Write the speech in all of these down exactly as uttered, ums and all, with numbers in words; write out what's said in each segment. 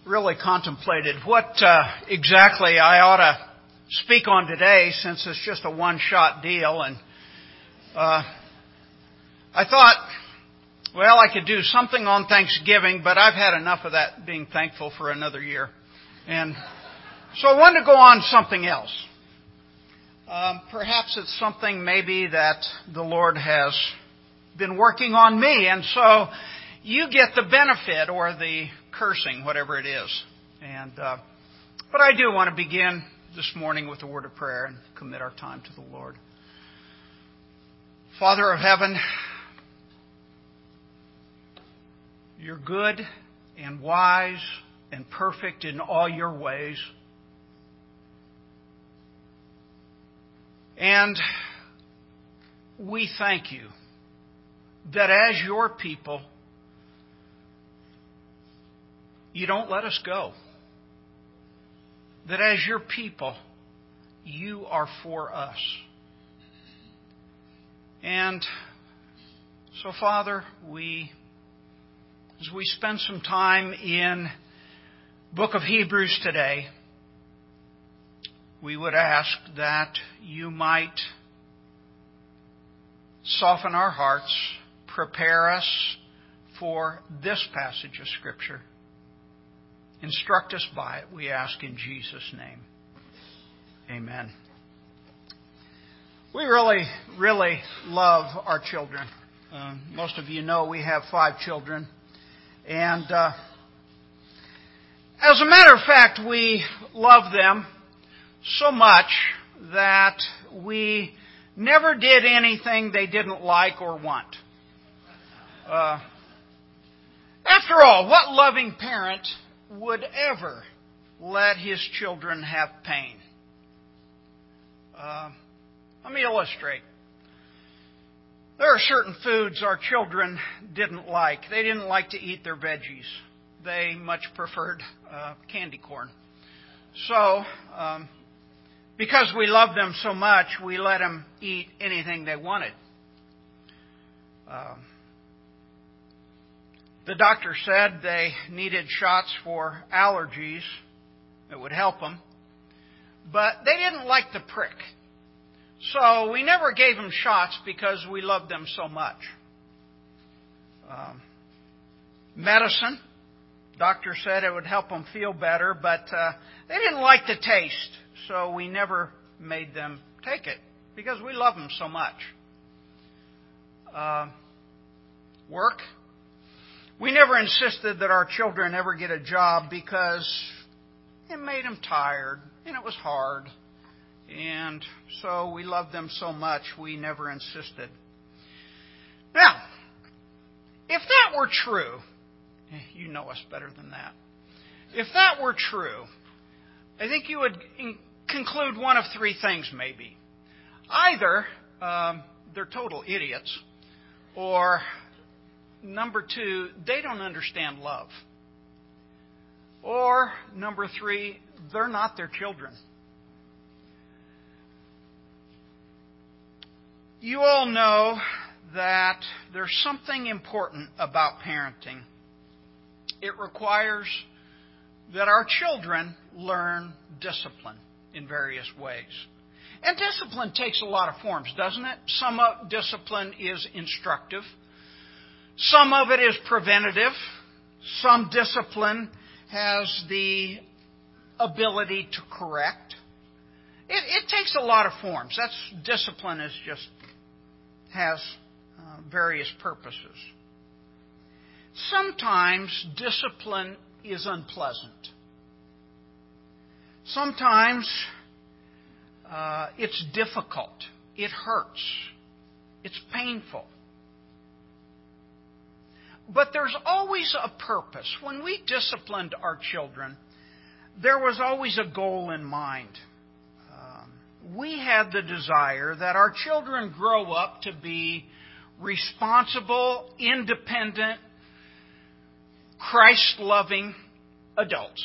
really contemplated what uh, exactly I ought to speak on today, since it's just a one-shot deal. And uh, I thought, well, I could do something on Thanksgiving, but I've had enough of that, being thankful, for another year. And so I wanted to go on something else. Um, perhaps it's something maybe that the Lord has been working on me, and so you get the benefit or the cursing, whatever it is. And uh, but I do want to begin this morning with a word of prayer and commit our time to the Lord. Father of heaven, you're good and wise and perfect in all your ways. And we thank you that as your people, you don't let us go. That as your people, you are for us. And so, Father, we, as we spend some time in the book of Hebrews today, we would ask that you might soften our hearts, prepare us for this passage of Scripture. Instruct us by it, we ask in Jesus' name. Amen. We really, really love our children. Uh, most of you know we have five children. And uh, as a matter of fact, we love them so much that we never did anything they didn't like or want. Uh, after all, what loving parent would ever let his children have pain? Uh, let me illustrate. There are certain foods our children didn't like. They didn't like to eat their veggies. They much preferred uh, candy corn. So, um, because we love them so much, we let them eat anything they wanted. Um, the doctor said they needed shots for allergies that would help them, but they didn't like the prick. So we never gave them shots because we loved them so much. Um, medicine, doctor said it would help them feel better, but uh, they didn't like the taste. So we never made them take it because we love them so much. Uh, work. We never insisted that our children ever get a job because it made them tired and it was hard. And so we loved them so much we never insisted. Now, if that were true, you know us better than that. If that were true, I think you would conclude one of three things, maybe. Either um, they're total idiots, or number two, they don't understand love. Or number three, they're not their children. You all know that there's something important about parenting. It requires that our children learn discipline in various ways. And discipline takes a lot of forms, doesn't it? Some of discipline is instructive. Some of it is preventative. Some discipline has the ability to correct. It, it takes a lot of forms. That's discipline is just has uh, various purposes. Sometimes discipline is unpleasant. Sometimes uh, it's difficult. It hurts. It's painful. But there's always a purpose. When we disciplined our children, there was always a goal in mind. Um, we had the desire that our children grow up to be responsible, independent, Christ-loving adults.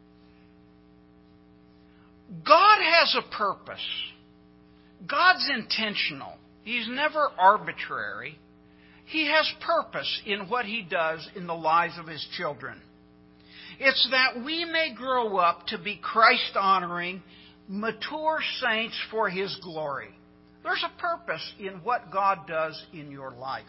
God has a purpose. God's intentional. He's never arbitrary. He has purpose in what He does in the lives of His children. It's that we may grow up to be Christ-honoring, mature saints for His glory. There's a purpose in what God does in your life.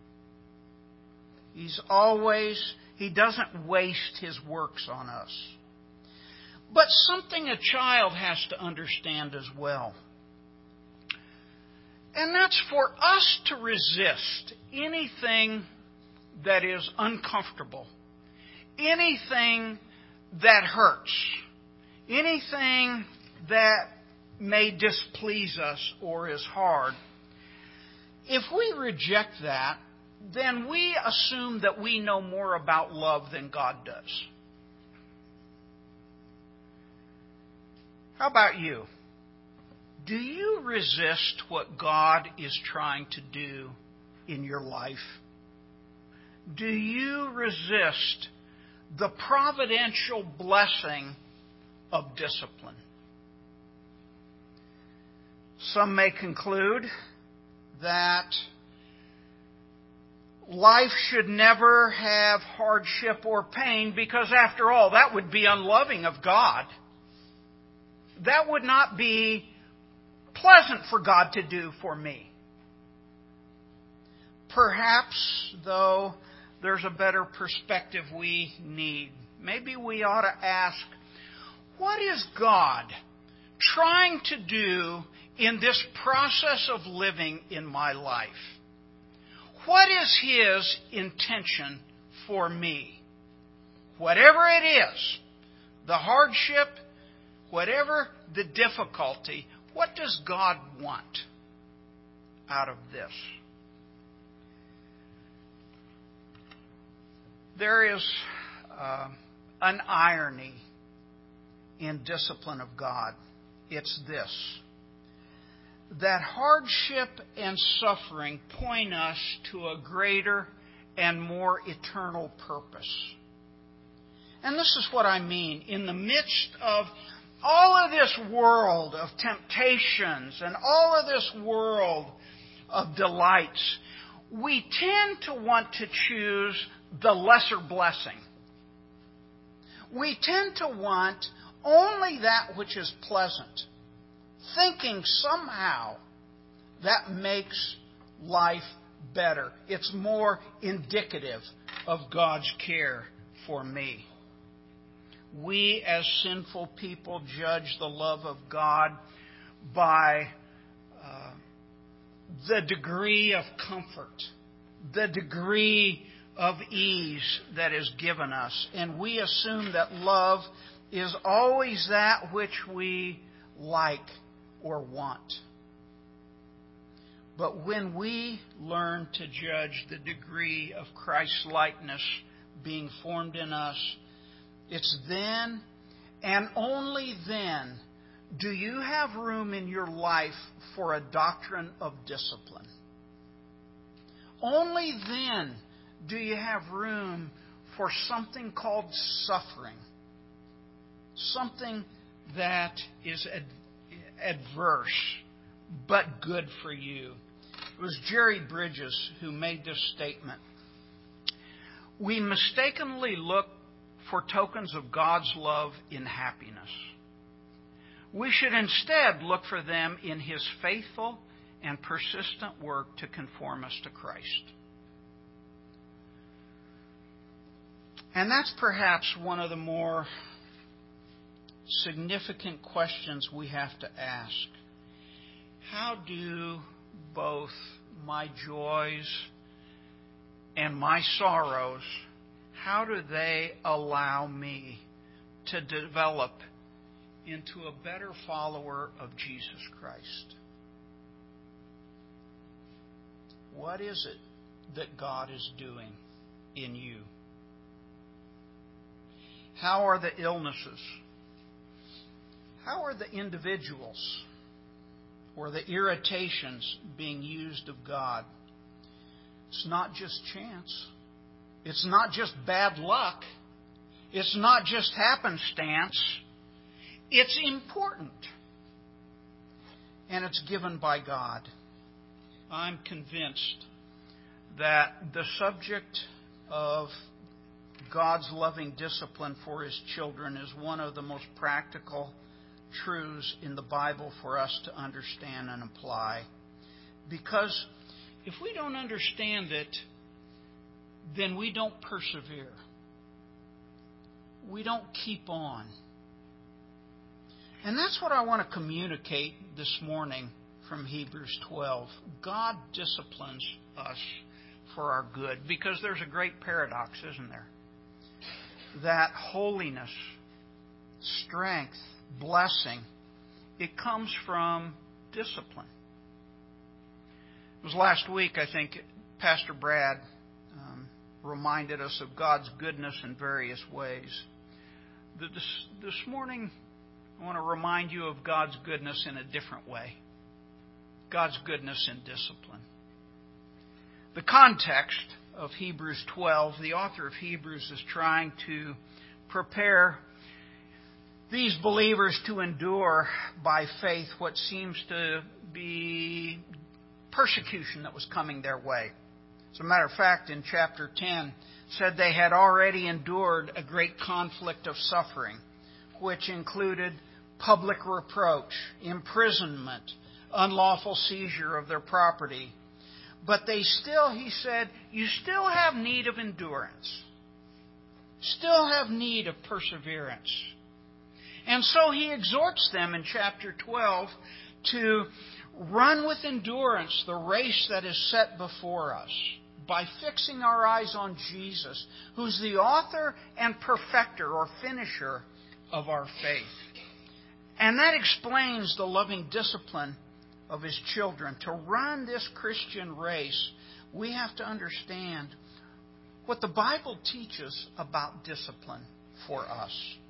He's always, He doesn't waste His works on us. But something a child has to understand as well. And that's for us to resist anything that is uncomfortable, anything that hurts, anything that may displease us or is hard. If we reject that, then we assume that we know more about love than God does. How about you? Do you resist what God is trying to do in your life? Do you resist the providential blessing of discipline? Some may conclude that life should never have hardship or pain because, after all, that would be unloving of God. That would not be pleasant for God to do for me. Perhaps, though, there's a better perspective we need. Maybe we ought to ask, what is God trying to do in this process of living in my life? What is His intention for me? Whatever it is, the hardship, whatever the difficulty, what does God want out of this? There is uh, an irony in discipline of God. It's this: that hardship and suffering point us to a greater and more eternal purpose. And this is what I mean. In the midst of all of this world of temptations and all of this world of delights, we tend to want to choose the lesser blessing. We tend to want only that which is pleasant, thinking somehow that makes life better. It's more indicative of God's care for me. We as sinful people judge the love of God by uh, the degree of comfort, the degree of ease that is given us. And we assume that love is always that which we like or want. But when we learn to judge the degree of Christ's likeness being formed in us, it's then and only then do you have room in your life for a doctrine of discipline. Only then do you have room for something called suffering, something that is ad- adverse but good for you. It was Jerry Bridges who made this statement. We mistakenly look for tokens of God's love in happiness. We should instead look for them in His faithful and persistent work to conform us to Christ. And that's perhaps one of the more significant questions we have to ask. How do both my joys and my sorrows, how do they allow me to develop into a better follower of Jesus Christ? What is it that God is doing in you? How are the illnesses? How are the individuals or the irritations being used of God? It's not just chance. It's not just bad luck. It's not just happenstance. It's important. And it's given by God. I'm convinced that the subject of God's loving discipline for His children is one of the most practical truths in the Bible for us to understand and apply. Because if we don't understand it, then we don't persevere. We don't keep on. And that's what I want to communicate this morning from Hebrews twelve. God disciplines us for our good, because there's a great paradox, isn't there? That holiness, strength, blessing, it comes from discipline. It was last week, I think, Pastor Brad um, reminded us of God's goodness in various ways. This, this morning, I want to remind you of God's goodness in a different way. God's goodness in discipline. The context of Hebrews twelve, the author of Hebrews is trying to prepare these believers to endure by faith what seems to be persecution that was coming their way. As a matter of fact, in chapter ten, said they had already endured a great conflict of suffering, which included public reproach, imprisonment, unlawful seizure of their property. But they still, he said, you still have need of endurance. Still have need of perseverance. And so he exhorts them in chapter twelve to run with endurance the race that is set before us by fixing our eyes on Jesus, who's the author and perfecter or finisher of our faith. And that explains the loving discipline of His children. To run this Christian race, we have to understand what the Bible teaches about discipline for us.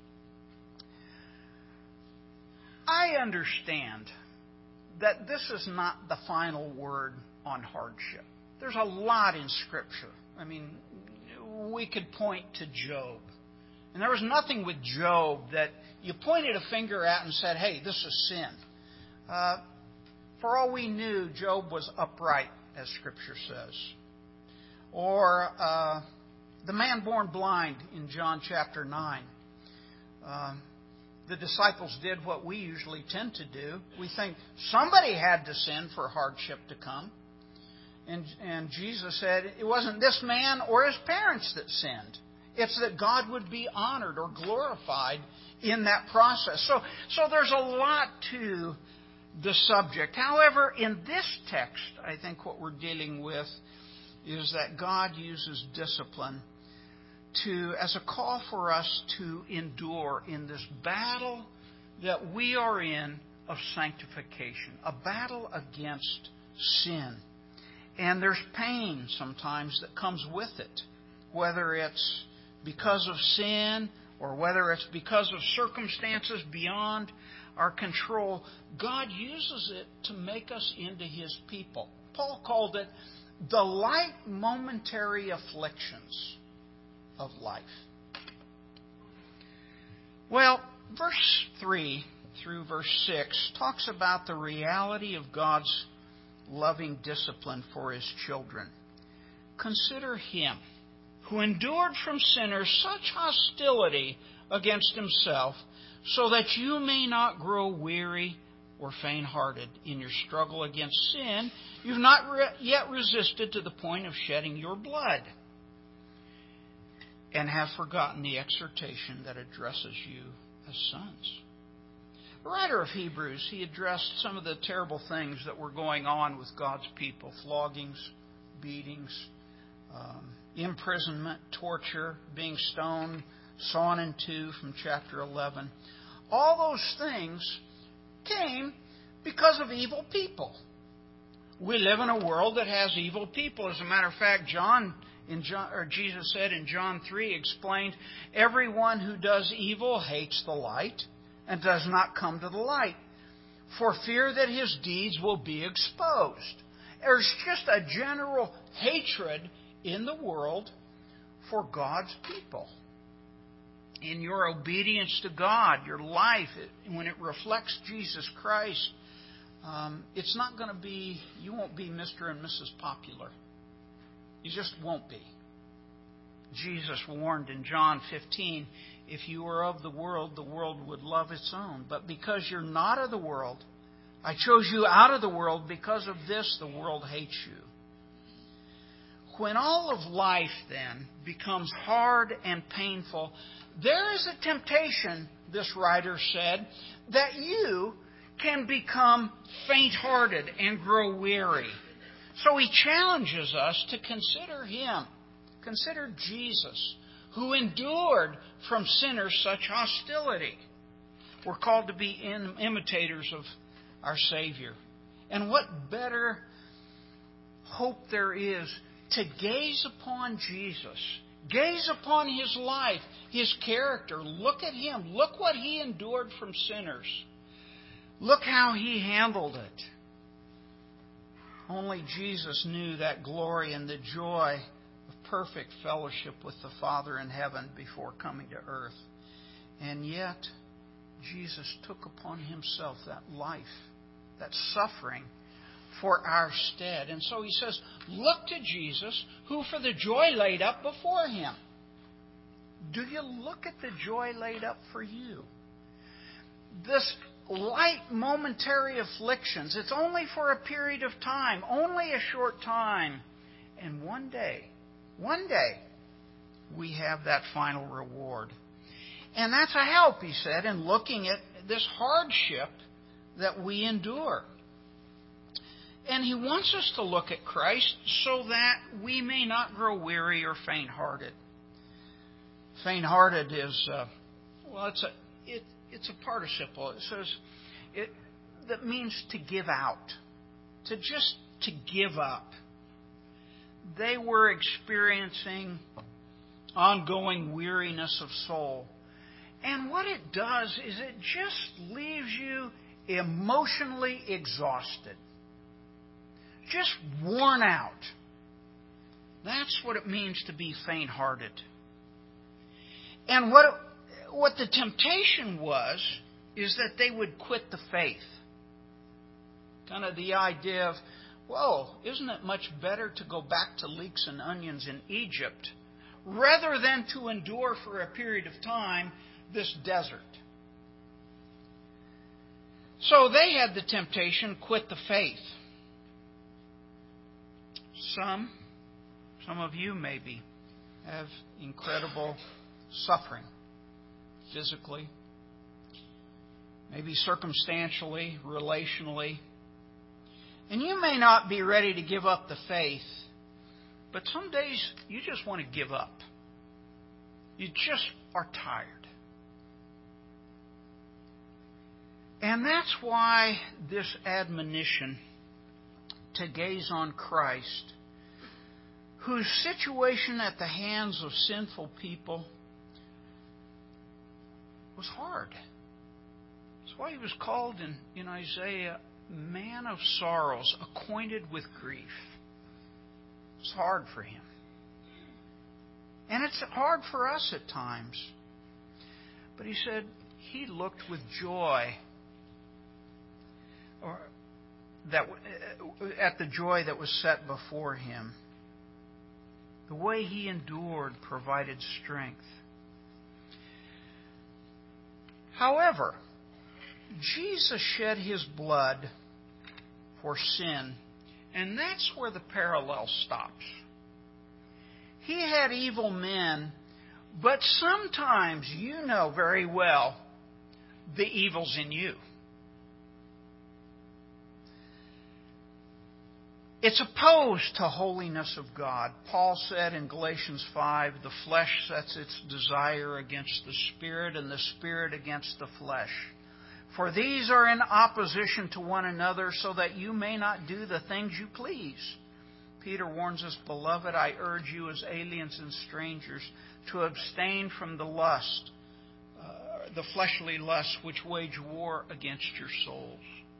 I understand that this is not the final word on hardship. There's a lot in Scripture. I mean, we could point to Job. And there was nothing with Job that you pointed a finger at and said, hey, this is sin. Uh, for all we knew, Job was upright, as Scripture says. Or uh, the man born blind in John chapter nine. Uh, the disciples did what we usually tend to do. We think somebody had to sin for hardship to come. And, and Jesus said it wasn't this man or his parents that sinned. It's that God would be honored or glorified in that process. So, so there's a lot to the subject. However, in this text, I think what we're dealing with is that God uses discipline to as a call for us to endure in this battle that we are in of sanctification, a battle against sin. And there's pain sometimes that comes with it, whether it's because of sin or whether it's because of circumstances beyond our control. God uses it to make us into His people. Paul called it the light momentary afflictions of life. Well, verse three through verse six talks about the reality of God's loving discipline for His children. Consider Him who endured from sinners such hostility against Himself, so that you may not grow weary or faint-hearted in your struggle against sin. You've not re- yet resisted to the point of shedding your blood, and have forgotten the exhortation that addresses you as sons. The writer of Hebrews, he addressed some of the terrible things that were going on with God's people. Floggings, beatings, um, imprisonment, torture, being stoned, sawn in two from chapter eleven. All those things came because of evil people. We live in a world that has evil people. As a matter of fact, John, in John, or Jesus said in John three, explained, everyone who does evil hates the light and does not come to the light, for fear that his deeds will be exposed. There's just a general hatred in the world for God's people. In your obedience to God, your life, when it reflects Jesus Christ, um, it's not going to be, you won't be Mister and Missus Popular. You just won't be. Jesus warned in John fifteen, if you were of the world, the world would love its own. But because you're not of the world, I chose you out of the world. Because of this, the world hates you. When all of life then becomes hard and painful, there is a temptation, this writer said, that you can become faint-hearted and grow weary. So he challenges us to consider Him. Consider Jesus, who endured from sinners such hostility. We're called to be imitators of our Savior. And what better hope there is to gaze upon Jesus. Gaze upon His life, His character. Look at Him. Look what He endured from sinners. Look how He handled it. Only Jesus knew that glory and the joy of perfect fellowship with the Father in heaven before coming to earth. And yet, Jesus took upon Himself that life, that suffering, for our stead. And so he says, look to Jesus, who for the joy laid up before Him. Do you look at the joy laid up for you? This light momentary afflictions, it's only for a period of time, only a short time. And one day, one day, we have that final reward. And that's a help, he said, in looking at this hardship that we endure. And he wants us to look at Christ so that we may not grow weary or faint-hearted. Faint-hearted is, uh, well, it's a it, it's a participle. It says it that means to give out, to just to give up. They were experiencing ongoing weariness of soul, and what it does is it just leaves you emotionally exhausted. Just worn out. That's what it means to be faint-hearted. And what what the temptation was is that they would quit the faith. Kind of the idea of, whoa, isn't it much better to go back to leeks and onions in Egypt rather than to endure for a period of time this desert? So they had the temptation, quit the faith. Some, some of you maybe, have incredible suffering, physically, maybe circumstantially, relationally. And you may not be ready to give up the faith, but some days you just want to give up. You just are tired. And that's why this admonition to gaze on Christ, whose situation at the hands of sinful people was hard. That's why he was called in, in Isaiah, man of sorrows, acquainted with grief. It's hard for him. And it's hard for us at times. But he said he looked with joy or that at the joy that was set before him. The way he endured provided strength. However, Jesus shed His blood for sin, and that's where the parallel stops. He had evil men, but sometimes you know very well the evil's in you. It's opposed to holiness of God. Paul said in Galatians five, the flesh sets its desire against the Spirit, and the Spirit against the flesh. For these are in opposition to one another, so that you may not do the things you please. Peter warns us, beloved, I urge you as aliens and strangers to abstain from the lust, uh, the fleshly lusts which wage war against your souls.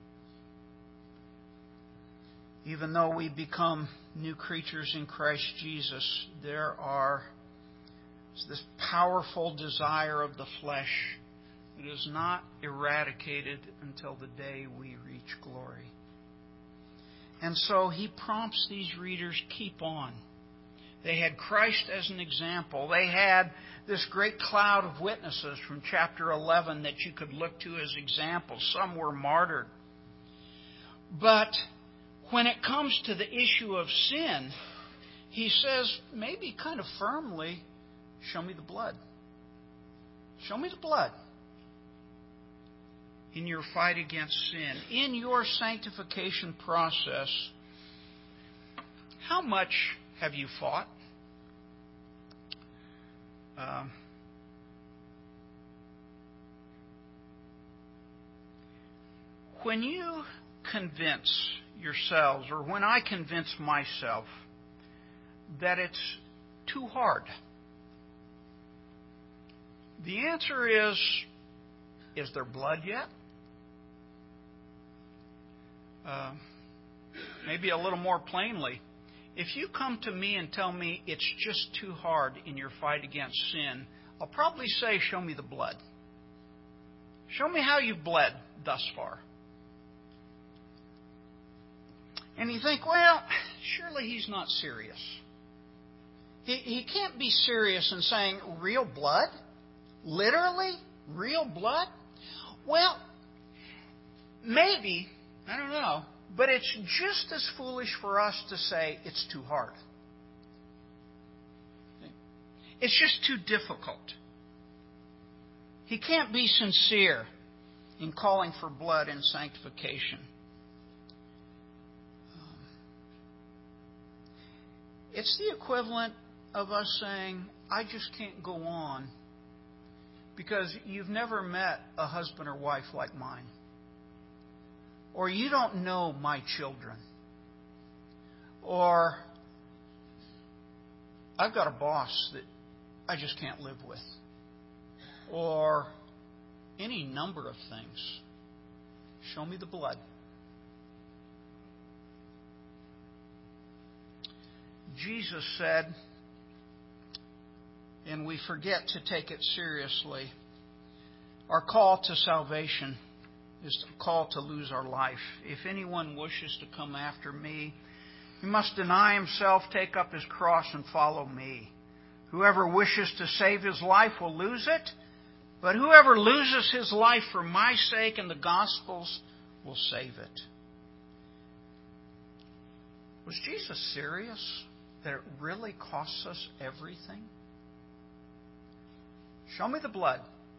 Even though we become new creatures in Christ Jesus, there are this powerful desire of the flesh that is not eradicated until the day we reach glory. And so he prompts these readers, keep on. They had Christ as an example. They had this great cloud of witnesses from chapter eleven that you could look to as examples. Some were martyred. But when it comes to the issue of sin, he says, maybe kind of firmly, show me the blood. Show me the blood. In your fight against sin, in your sanctification process, how much have you fought? Um, when you convince yourselves, or when I convince myself that it's too hard, the answer is, is there blood yet? Uh, maybe a little more plainly, if you come to me and tell me it's just too hard in your fight against sin, I'll probably say, show me the blood. Show me how you've bled thus far. And you think, well, surely he's not serious. He, he can't be serious in saying, real blood? Literally? Real blood? Well, maybe, I don't know, but it's just as foolish for us to say it's too hard. It's just too difficult. He can't be sincere in calling for blood and sanctification. It's the equivalent of us saying, I just can't go on because you've never met a husband or wife like mine. Or you don't know my children. Or I've got a boss that I just can't live with. Or any number of things. Show me the blood. Jesus said, and we forget to take it seriously, our call to salvation is a call to lose our life. If anyone wishes to come after me, he must deny himself, take up his cross, and follow me. Whoever wishes to save his life will lose it, but whoever loses his life for my sake and the gospel's will save it. Was Jesus serious that it really costs us everything? Show me the blood.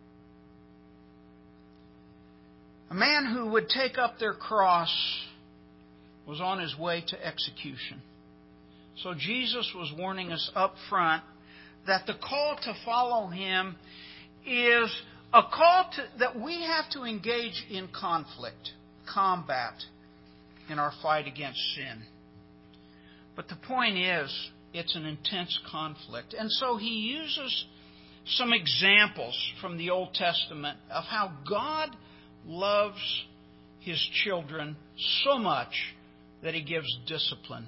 A man who would take up their cross was on his way to execution. So Jesus was warning us up front that the call to follow him is a call to, that we have to engage in conflict, combat in our fight against sin. But the point is, it's an intense conflict. And so he uses some examples from the Old Testament of how God loves his children so much that he gives discipline.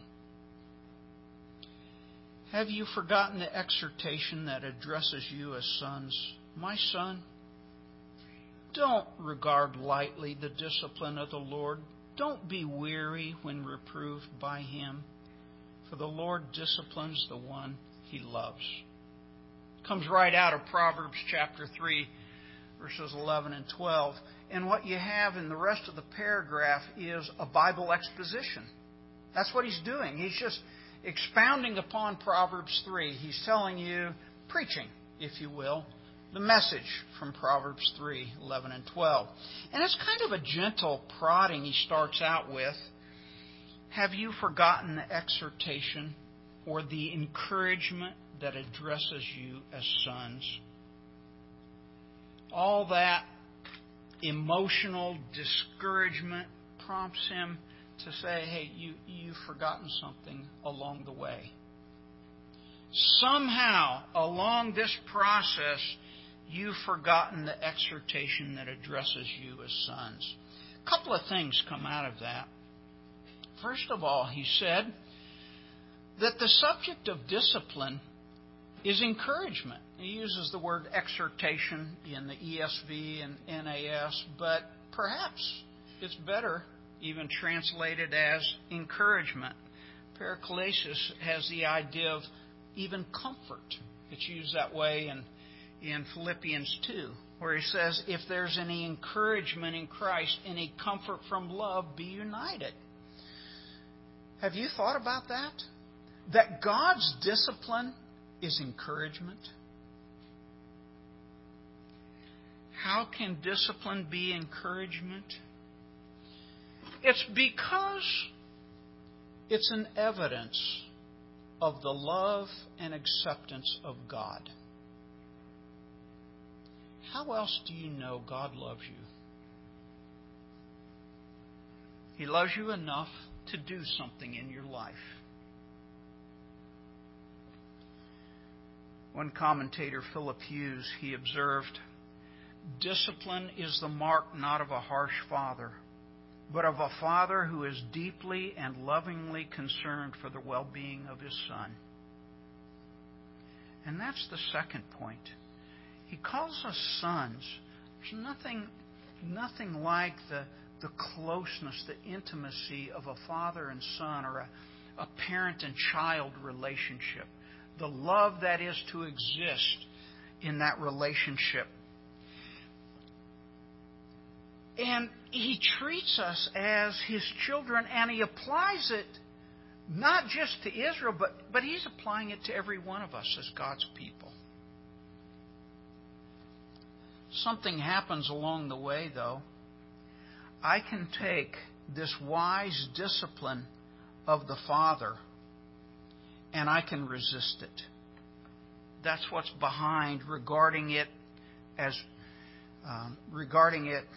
Have you forgotten the exhortation that addresses you as sons? My son, don't regard lightly the discipline of the Lord. Don't be weary when reproved by him. For the Lord disciplines the one he loves. It comes right out of Proverbs chapter three, verses eleven and twelve. And what you have in the rest of the paragraph is a Bible exposition. That's what he's doing. He's just expounding upon Proverbs three. He's telling you, preaching, if you will, the message from Proverbs three, eleven and twelve. And it's kind of a gentle prodding he starts out with. Have you forgotten the exhortation or the encouragement that addresses you as sons? All that emotional discouragement prompts him to say, hey, you, you've forgotten something along the way. Somehow, along this process, you've forgotten the exhortation that addresses you as sons. A couple of things come out of that. First of all, he said that the subject of discipline is encouragement. He uses the word exhortation in the E S V and N A S, but perhaps it's better even translated as encouragement. Paraklesis has the idea of even comfort. It's used that way in, in Philippians two, where he says, if there's any encouragement in Christ, any comfort from love, be united. Have you thought about that? That God's discipline is encouragement? How can discipline be encouragement? It's because it's an evidence of the love and acceptance of God. How else do you know God loves you? He loves you enough to do something in your life. One commentator, Philip Hughes, he observed, discipline is the mark not of a harsh father, but of a father who is deeply and lovingly concerned for the well-being of his son. And that's the second point. He calls us sons. There's nothing, nothing like the, the closeness, the intimacy of a father and son, or a, a parent and child relationship. The love that is to exist in that relationship. And He treats us as His children, and He applies it not just to Israel, but, but He's applying it to every one of us as God's people. Something happens along the way, though. I can take this wise discipline of the Father and I can resist it. That's what's behind regarding it as um, regarding it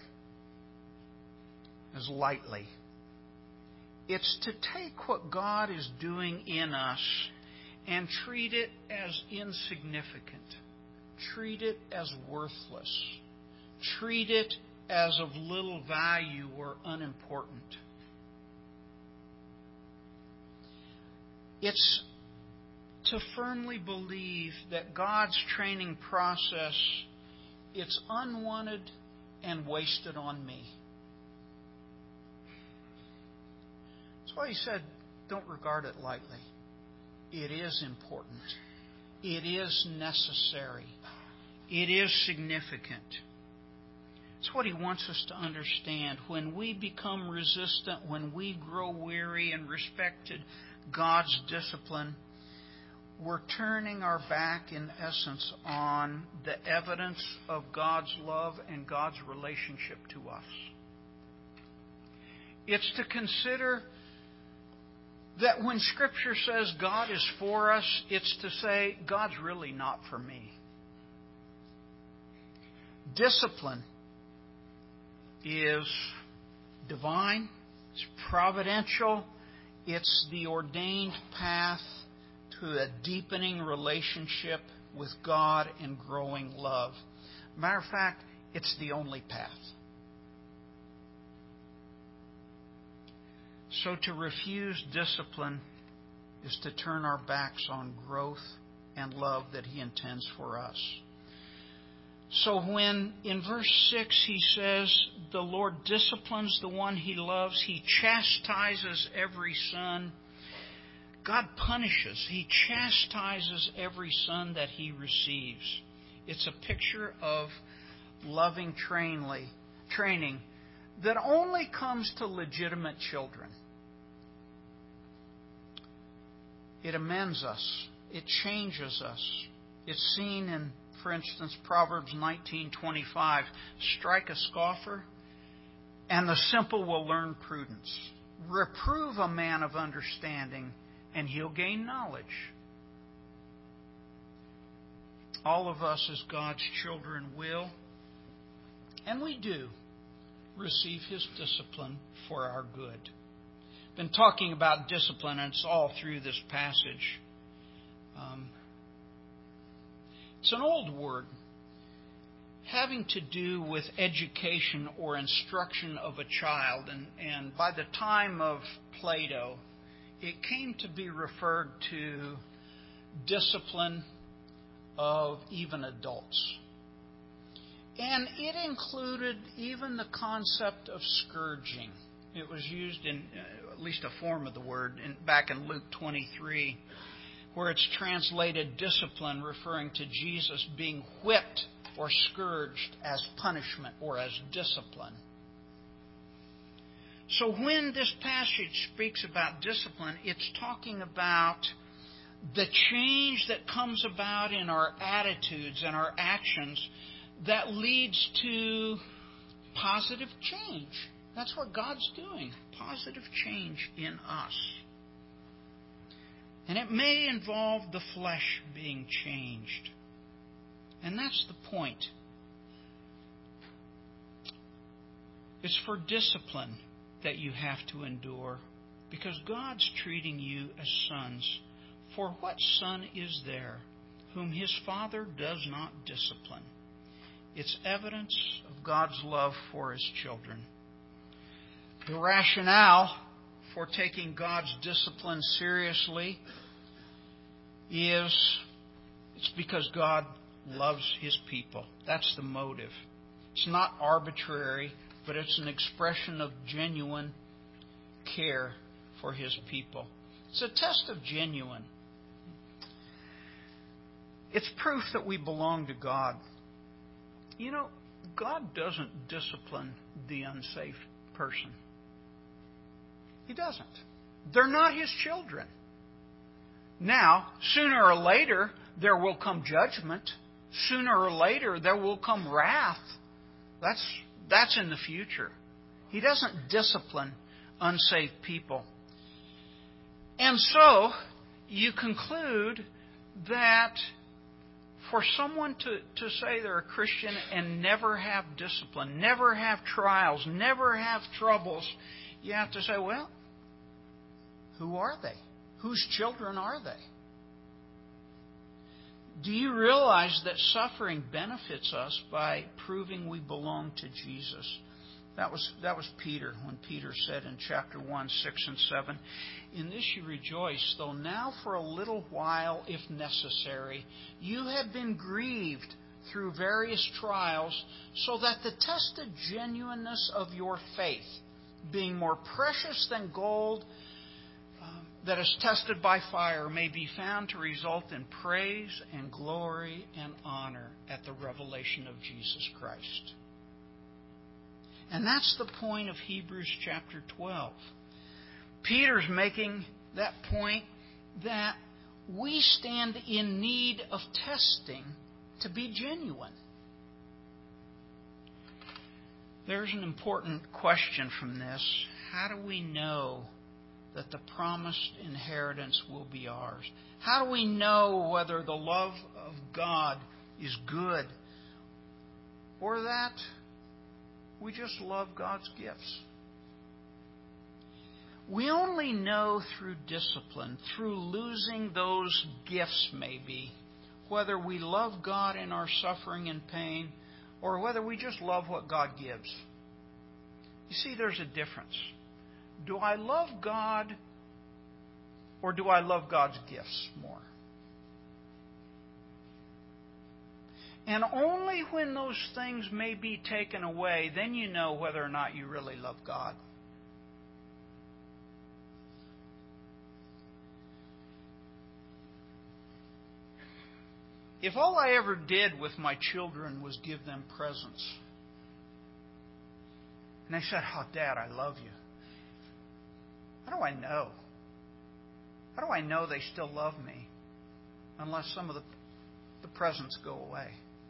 as lightly. It's to take what God is doing in us and treat it as insignificant. Treat it as worthless. Treat it as of little value or unimportant. It's to firmly believe that God's training process, it's unwanted and wasted on me. That's why He said, don't regard it lightly. It is important. It is necessary. It is significant. It's what He wants us to understand. When we become resistant, when we grow weary and respected God's discipline, we're turning our back, in essence, on the evidence of God's love and God's relationship to us. It's to consider that when Scripture says God is for us, it's to say God's really not for me. Discipline is divine, it's providential, it's the ordained path to a deepening relationship with God and growing love. Matter of fact, it's the only path. So to refuse discipline is to turn our backs on growth and love that He intends for us. So when in verse six He says, the Lord disciplines the one He loves, He chastises every son. God punishes. He chastises every son that He receives. It's a picture of loving trainly, training that only comes to legitimate children. It amends us. It changes us. It's seen in, for instance, Proverbs nineteen twenty-five. Strike a scoffer, and the simple will learn prudence. Reprove a man of understanding, and he'll gain knowledge. All of us as God's children will, and we do, receive His discipline for our good. Been talking about discipline, and it's all through this passage. Um, it's an old word having to do with education or instruction of a child. And, and by the time of Plato, it came to be referred to discipline of even adults. And it included even the concept of scourging. It was used in uh, at least a form of the word in, back in Luke twenty-three. where it's translated discipline, referring to Jesus being whipped or scourged as punishment or as discipline. So when this passage speaks about discipline, it's talking about the change that comes about in our attitudes and our actions that leads to positive change. That's what God's doing, positive change in us. And it may involve the flesh being changed. And that's the point. It's for discipline that you have to endure, because God's treating you as sons. For what son is there whom his father does not discipline? It's evidence of God's love for his children. The rationale for taking God's discipline seriously is it's because God loves his people. That's the motive. It's not arbitrary, but it's an expression of genuine care for his people. It's a test of genuine. It's proof that we belong to God. You know, God doesn't discipline the unsafe person. He doesn't. They're not his children. Now, sooner or later, there will come judgment. Sooner or later, there will come wrath. That's, that's in the future. He doesn't discipline unsafe people. And so, you conclude that for someone to, to say they're a Christian and never have discipline, never have trials, never have troubles, you have to say, well, who are they? Whose children are they? Do you realize that suffering benefits us by proving we belong to Jesus? That was, that was Peter, when Peter said in chapter one, six and seven, "In this you rejoice, though now for a little while, if necessary, you have been grieved through various trials, so that the tested genuineness of your faith, being more precious than gold um, that is tested by fire, may be found to result in praise and glory and honor at the revelation of Jesus Christ." And that's the point of Hebrews chapter twelve. Peter's making that point that we stand in need of testing to be genuine. There's an important question from this. How do we know that the promised inheritance will be ours? How do we know whether the love of God is good, or that we just love God's gifts? We only know through discipline, through losing those gifts maybe, whether we love God in our suffering and pain, or whether we just love what God gives. You see, there's a difference. Do I love God, or do I love God's gifts more? And only when those things may be taken away, then you know whether or not you really love God. If all I ever did with my children was give them presents, and they said, "Oh, Dad, I love you," how do I know? How do I know they still love me unless some of the, the presents go away?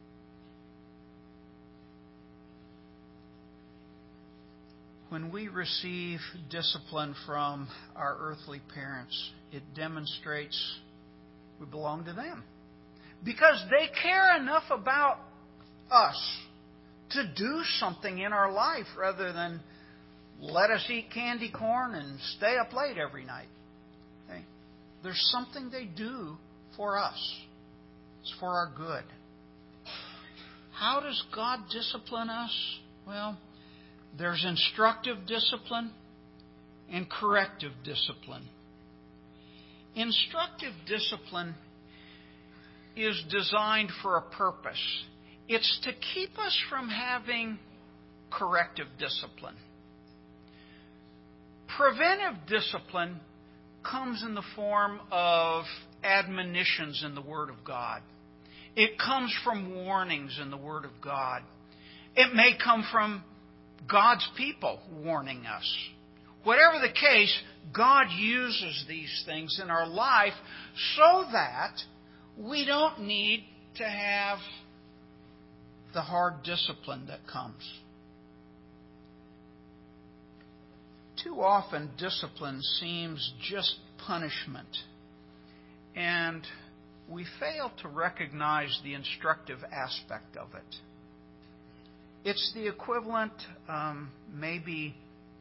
When we receive discipline from our earthly parents, it demonstrates we belong to them. Because they care enough about us to do something in our life rather than let us eat candy corn and stay up late every night. Okay? There's something they do for us. It's for our good. How does God discipline us? Well, there's instructive discipline and corrective discipline. Instructive discipline is designed for a purpose. It's to keep us from having corrective discipline. Preventive discipline comes in the form of admonitions in the Word of God. It comes from warnings in the Word of God. It may come from God's people warning us. Whatever the case, God uses these things in our life so that we don't need to have the hard discipline that comes. Too often, discipline seems just punishment, and we fail to recognize the instructive aspect of it. It's the equivalent, um, maybe,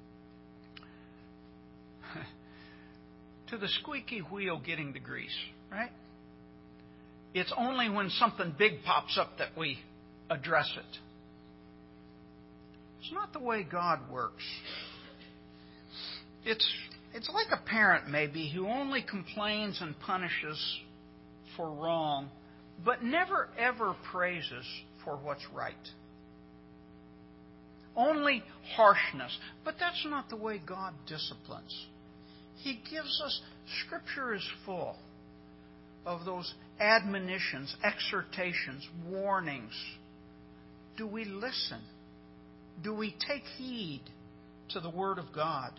to the squeaky wheel getting the grease, right? It's only when something big pops up that we address it. It's not the way God works. It's it's like a parent maybe who only complains and punishes for wrong, but never ever praises for what's right. Only harshness. But that's not the way God disciplines. He gives us, Scripture is full of those admonitions, exhortations, warnings. Do we listen? Do we take heed to the Word of God?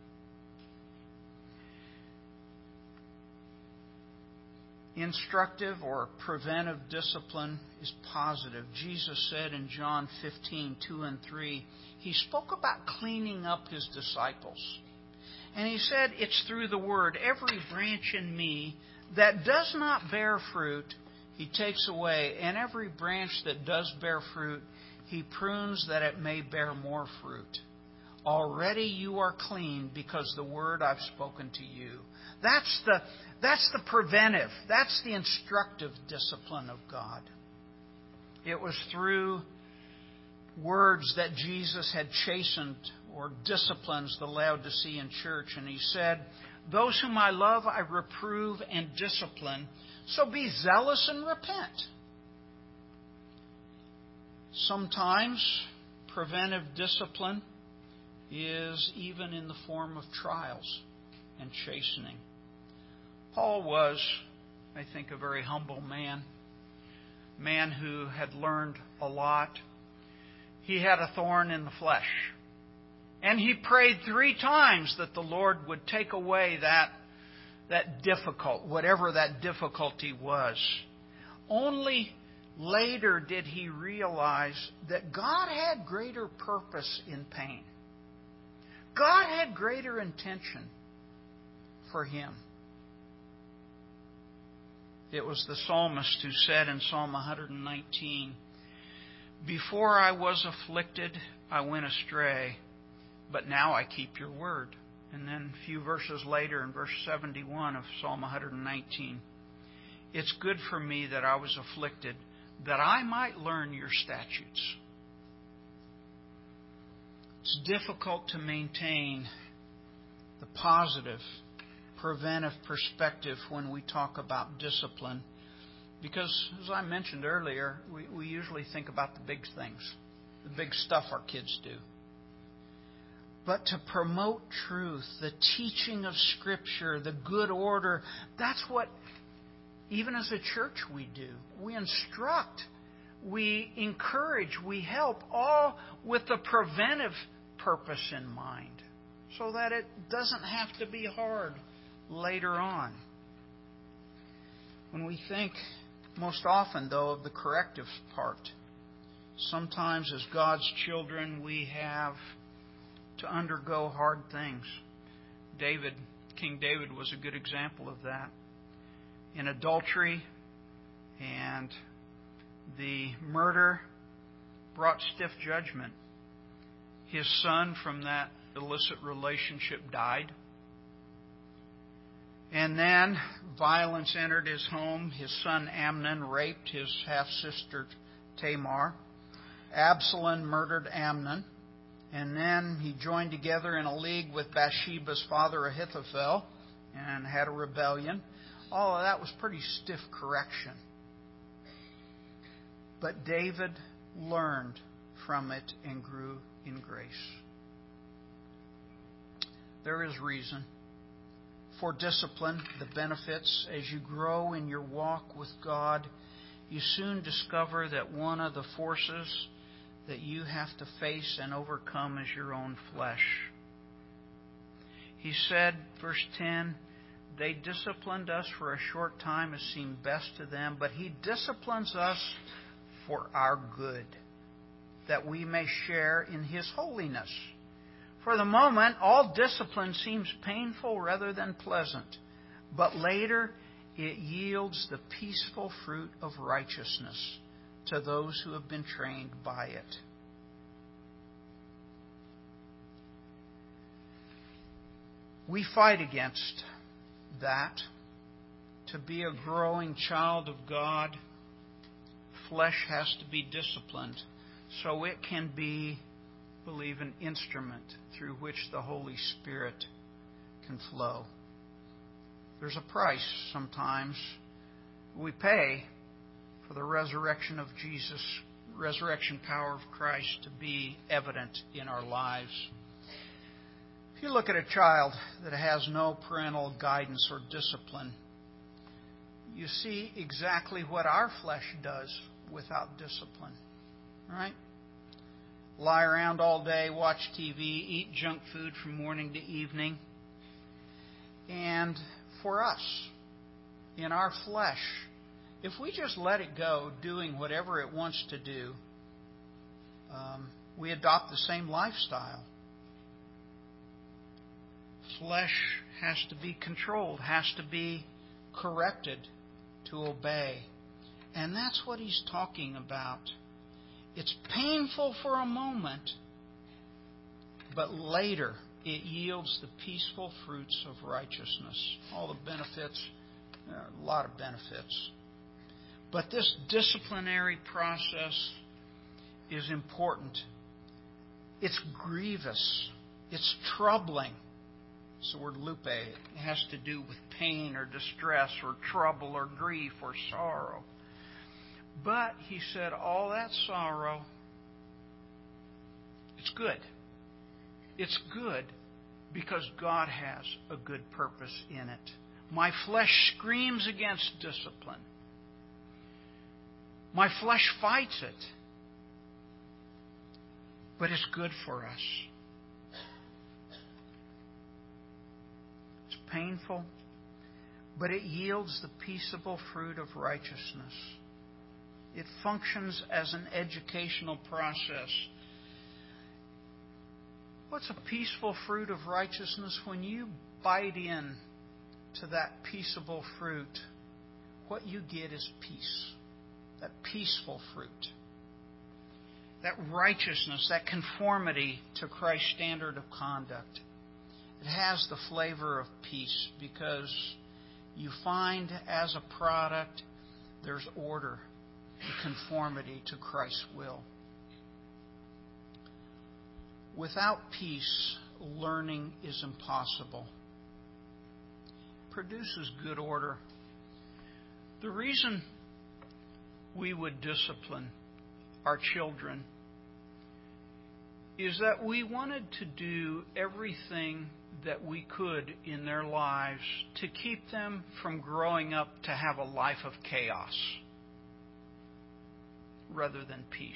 Instructive or preventive discipline is positive. Jesus said in John fifteen, two and three, He spoke about cleaning up His disciples. And He said, it's through the Word. Every branch in me that does not bear fruit, He takes away. And every branch that does bear fruit, He prunes that it may bear more fruit. Already you are clean because the word I've spoken to you. That's the, that's the preventive. That's the instructive discipline of God. It was through words that Jesus had chastened or disciplines the Laodicean church. And He said, those whom I love I reprove and discipline. So be zealous and repent. Sometimes preventive discipline is even in the form of trials and chastening. Paul was, I think, a very humble man, man who had learned a lot. He had a thorn in the flesh. And he prayed three times that the Lord would take away that, that difficult, whatever that difficulty was. Only later did he realize that God had greater purpose in pain. God had greater intention for him. It was the psalmist who said in Psalm one nineteen, before I was afflicted, I went astray, but now I keep your word. And then a few verses later, in verse seventy-one of Psalm one nineteen, it's good for me that I was afflicted, that I might learn your statutes. It's difficult to maintain the positive, preventive perspective when we talk about discipline because, as I mentioned earlier, we, we usually think about the big things, the big stuff our kids do. But to promote truth, the teaching of Scripture, the good order, that's what, even as a church, we do. We instruct. We encourage, we help, all with the preventive purpose in mind, so that it doesn't have to be hard later on. When we think, most often though, of the corrective part, sometimes as God's children we have to undergo hard things. David, King David was a good example of that. In adultery and the murder brought stiff judgment. His son from that illicit relationship died. And then violence entered his home. His son Amnon raped his half-sister Tamar. Absalom murdered Amnon. And then he joined together in a league with Bathsheba's father Ahithophel and had a rebellion. All of that was pretty stiff correction. But David learned from it and grew in grace. There is reason for discipline, the benefits. As you grow in your walk with God, you soon discover that one of the forces that you have to face and overcome is your own flesh. He said, verse ten, they disciplined us for a short time as seemed best to them, but He disciplines us for our good, that we may share in His holiness. For the moment, all discipline seems painful rather than pleasant, but later it yields the peaceful fruit of righteousness to those who have been trained by it. We fight against that. To be a growing child of God, flesh has to be disciplined so it can be, believe, an instrument through which the Holy Spirit can flow. There's a price sometimes we pay for the resurrection of Jesus, resurrection power of Christ to be evident in our lives. If you look at a child that has no parental guidance or discipline, you see exactly what our flesh does without discipline. Right? Lie around all day, watch T V, eat junk food from morning to evening. And for us, in our flesh, if we just let it go doing whatever it wants to do, um, we adopt the same lifestyle. Flesh has to be controlled, has to be corrected to obey. And that's what he's talking about. It's painful for a moment, but later it yields the peaceful fruits of righteousness. All the benefits, a lot of benefits. But this disciplinary process is important. It's grievous. It's troubling. It's the word lupe. It has to do with pain or distress or trouble or grief or sorrow. But he said, all that sorrow, it's good. It's good because God has a good purpose in it. My flesh screams against discipline. My flesh fights it. But it's good for us. It's painful, but it yields the peaceable fruit of righteousness. It functions as an educational process. What's a peaceful fruit of righteousness? When you bite in to that peaceable fruit, what you get is peace. That peaceful fruit. That righteousness, that conformity to Christ's standard of conduct. It has the flavor of peace because you find as a product there's order and conformity to Christ's will. Without peace, learning is impossible. It produces good order. The reason we would discipline our children is that we wanted to do everything that we could in their lives to keep them from growing up to have a life of chaos rather than peace.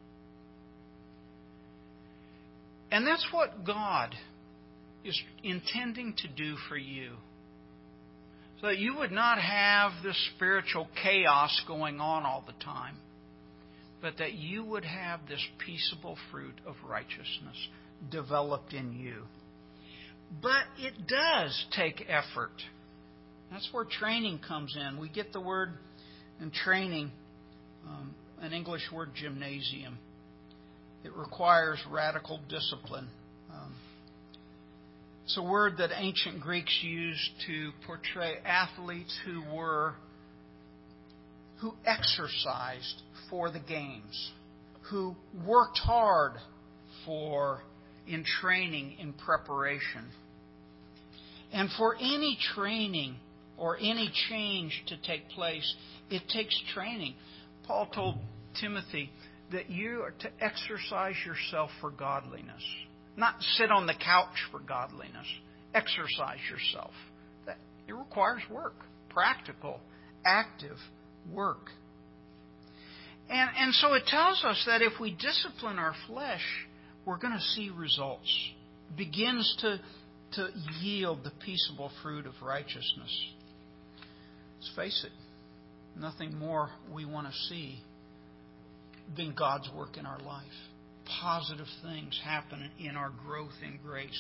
And that's what God is intending to do for you. So that you would not have this spiritual chaos going on all the time, but that you would have this peaceable fruit of righteousness developed in you. But it does take effort. That's where training comes in. We get the word in training, um, an English word, gymnasium. It requires radical discipline. Um, it's a word that ancient Greeks used to portray athletes who were who exercised for the games, who worked hard for in training, in preparation. And for any training or any change to take place, it takes training. Paul told Timothy that you are to exercise yourself for godliness. Not sit on the couch for godliness. Exercise yourself That it requires work, practical, active work. And, and so it tells us that if we discipline our flesh, we're going to see results. It begins to, to yield the peaceable fruit of righteousness. Let's face it, nothing more we want to see than God's work in our life. Positive things happen in our growth in grace.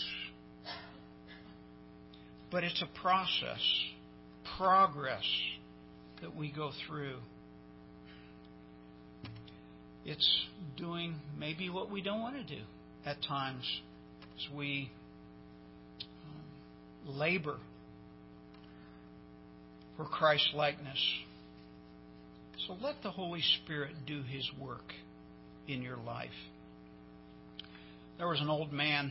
But it's a process, progress that we go through. It's doing maybe what we don't want to do at times as we um, labor for Christ's likeness. So let the Holy Spirit do His work in your life. There was an old man,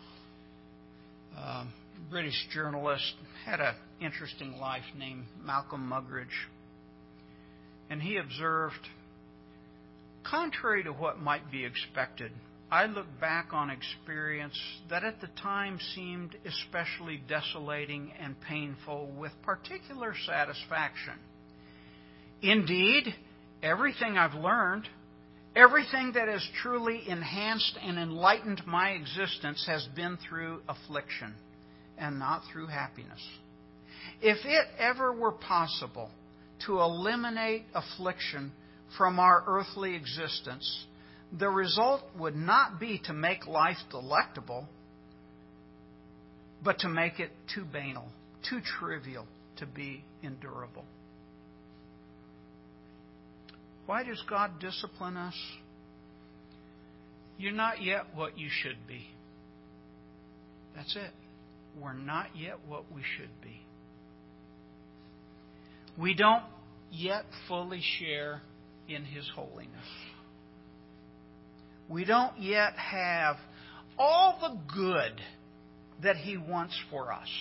um, British journalist, had an interesting life named Malcolm Muggeridge. And he observed, contrary to what might be expected, I look back on experience that at the time seemed especially desolating and painful with particular satisfaction. Indeed, everything I've learned, everything that has truly enhanced and enlightened my existence has been through affliction and not through happiness. If it ever were possible to eliminate affliction from our earthly existence, the result would not be to make life delectable, but to make it too banal, too trivial to be endurable. Why does God discipline us? You're not yet what you should be. That's it. We're not yet what we should be. We don't yet fully share in His holiness. We don't yet have all the good that He wants for us.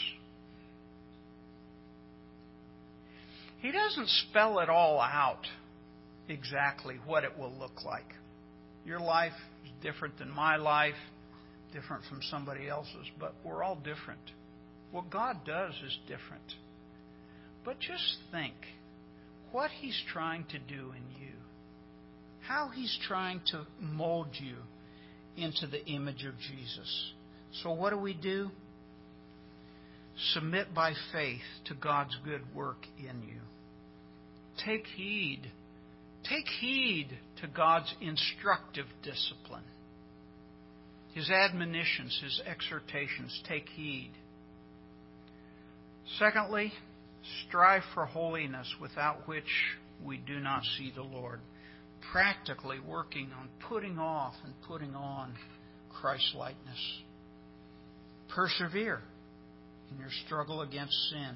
He doesn't spell it all out exactly what it will look like. Your life is different than my life, different from somebody else's, but we're all different. What God does is different. But just think what He's trying to do in you, how He's trying to mold you into the image of Jesus. So what do we do? Submit by faith to God's good work in you. Take heed. Take heed to God's instructive discipline. His admonitions, His exhortations. Take heed. Secondly, strive for holiness, without which we do not see the Lord. Practically working on putting off and putting on Christ-likeness. Persevere in your struggle against sin.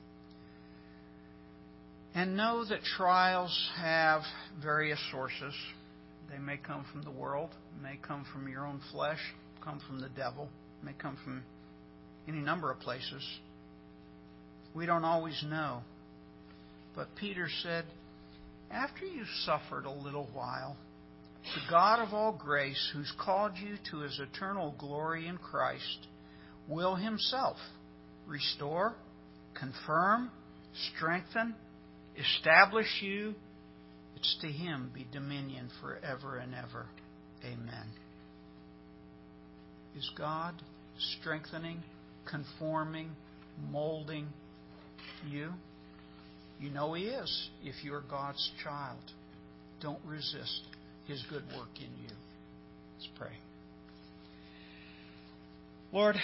And know that trials have various sources. They may come from the world, may come from your own flesh, come from the devil, may come from any number of places. We don't always know. But Peter said, after you've suffered a little while, the God of all grace, who's called you to His eternal glory in Christ, will Himself restore, confirm, strengthen, establish you. It's to Him be dominion forever and ever. Amen. Is God strengthening, conforming, molding you? You know He is if you're God's child. Don't resist His good work in you. Let's pray. Lord,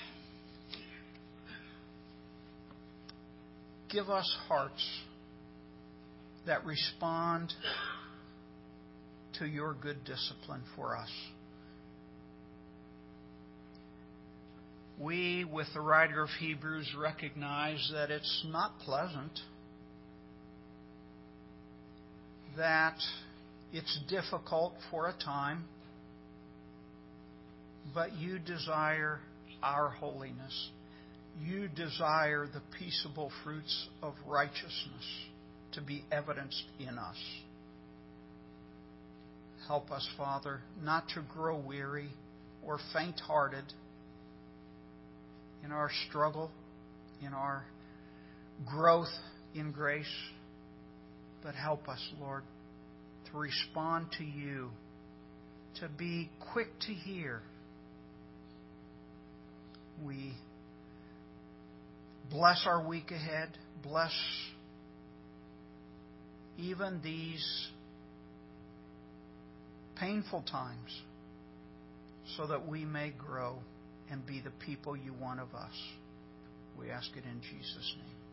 give us hearts that respond to your good discipline for us. We, with the writer of Hebrews, recognize that it's not pleasant, that it's difficult for a time, but you desire our holiness. You desire the peaceable fruits of righteousness to be evidenced in us. Help us, Father, not to grow weary or faint-hearted in our struggle, in our growth in grace, but help us, Lord, to respond to You, to be quick to hear. We bless our week ahead. Bless even these painful times so that we may grow and be the people You want of us. We ask it in Jesus' name.